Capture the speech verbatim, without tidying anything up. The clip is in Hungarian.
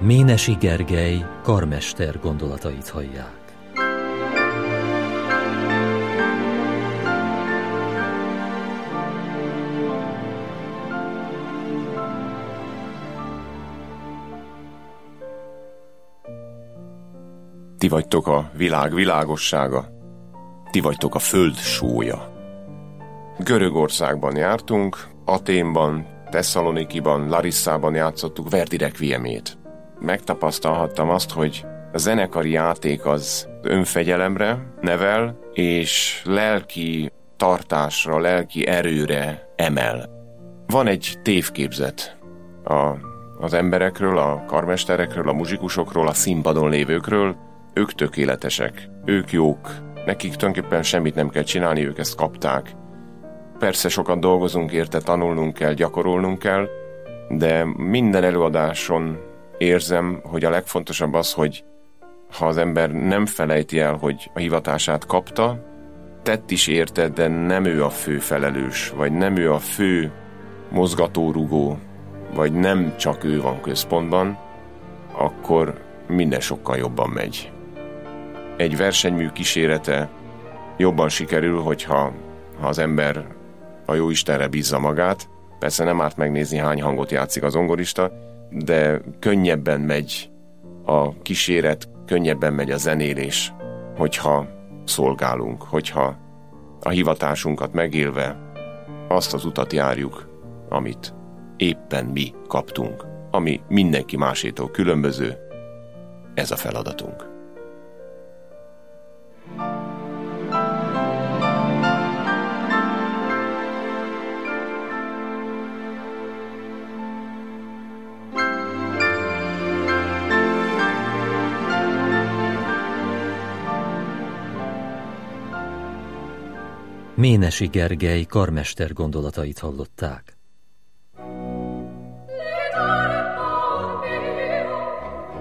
Ménesi Gergely karmester gondolatait hallják. Ti vagytok a világ világossága, ti vagytok a föld sója. Görögországban jártunk, Athénban, Tesszalonikiban, Larisszában játszottuk Verdi Requiemét. Megtapasztalhattam azt, hogy a zenekari játék az önfegyelemre nevel, és lelki tartásra, lelki erőre emel. Van egy tévképzet a, az emberekről, a karmesterekről, a muzsikusokról, a színpadon lévőkről. Ők tökéletesek, ők jók, nekik tulajdonképpen semmit nem kell csinálni, ők ezt kapták. Persze sokat dolgozunk érte, tanulnunk kell, gyakorolnunk kell, de minden előadáson érzem, hogy a legfontosabb az, hogy ha az ember nem felejti el, hogy a hivatását kapta, tett is érte, de nem ő a fő felelős, vagy nem ő a fő mozgatórugó, vagy nem csak ő van központban, akkor minden sokkal jobban megy. Egy versenymű kísérete jobban sikerül, hogyha ha az ember a Jóistenre bízza magát. Persze nem árt megnézni, hány hangot játszik az zongorista, de könnyebben megy a kíséret, könnyebben megy a zenélés, hogyha szolgálunk, hogyha a hivatásunkat megélve azt az utat járjuk, amit éppen mi kaptunk, ami mindenki másétól különböző, ez a feladatunk. Ménesi Gergely karmester gondolatait hallották.